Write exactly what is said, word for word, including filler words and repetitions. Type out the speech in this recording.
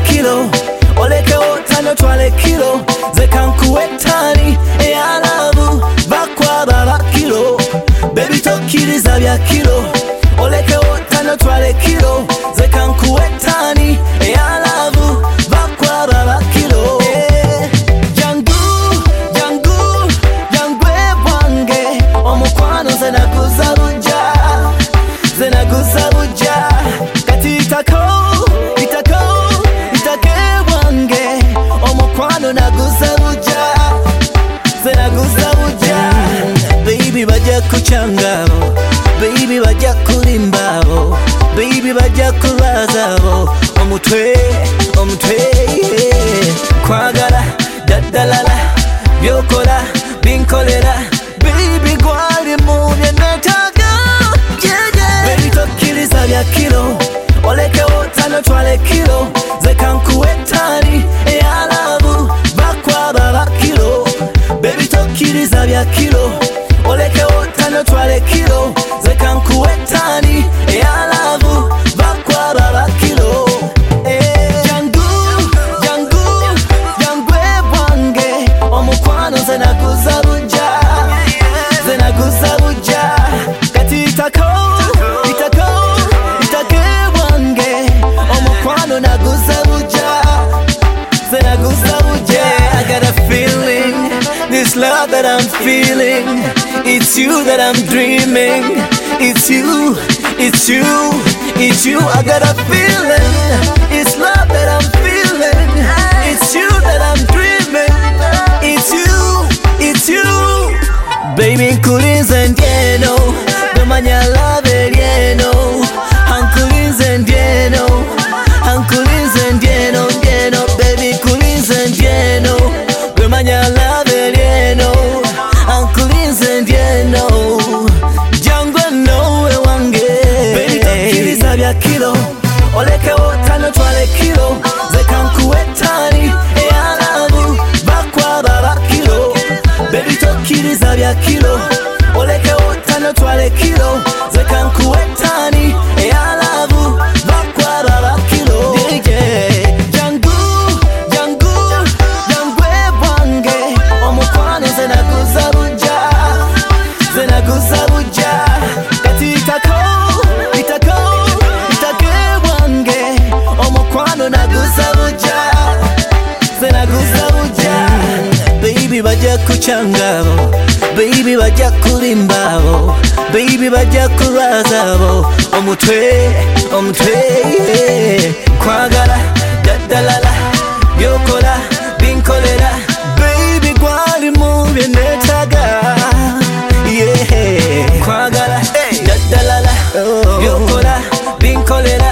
kilo oleke otano twale kilo zekankuwetani eyalabu bakwaba bakilo baby tokkiriza bya kilo oleke otano twale kilo zekankuwetani eyalabu bakwaba bakilo jangu jangu jangwe bwange omukwano zenaguza buja zenaguza buja kati itako itako itake bwange omukwano naguza buja zenaguza buja baby bajja kuchangabo baby bajja kulimbabo baby bajja kulwazabo omutwe omutwe kwagala daddalala byokola binkolera baby gwali mu byenetaga yeah, yeah. Baby tokkiriza bya kilo oleke otano twale kilo zekankuwetani eyalabu bakwaba bakilo baby tokkiriza bya kilo oleke otano twale kilo zekankuwetani eyalabu bakwaba bakilo jangu jangu jangwe bwange omukwano zenaguza buja zenaguza buja kati itako itako itake bwange omukwano naguza buja zenaguza buja I got a feeling this love that I'm feeling it's you that I'm dreaming it's you it's you it's you I got a feeling it's love that I'm feeling it's you that I'm dreaming it's you it's you baby nkulinze ndyeno bemanya love lyeno hankulinze ndyeno hankulinze ndyeno ndyeno baby nkulinze ndyeno bemanya love lyeno hankulinze ndyeno jangwe nowe wange baby tokkiriza bya kilo oleke otano twale kilo zekankuwetani eyalabu bakwaba bakilo baby tokkiriza bya kilo oleke otano twale kilo zekankuwetani eyalabu bakwaba bakilo jangu jangu jangwe bwange omukwano zenaguza buja zenaguza buja kati itako itako itake bwange omukwano naguza buja zenaguza buja baby bajja kuchangabo baby bajja kulimbabo baby bajja kulwazabo omutwe omutwe kwagala daddalala byokola binkolera baby gwali mu byenetaga yeah kwagala daddalala byokola binkolera